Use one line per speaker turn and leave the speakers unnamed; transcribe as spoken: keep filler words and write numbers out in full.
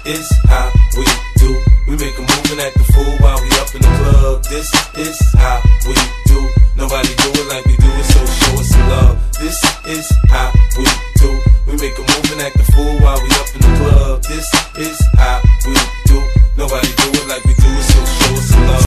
is how we do. We make a move and act the fool while we up in the club. This is how we do. Nobody do it like we do it, so show us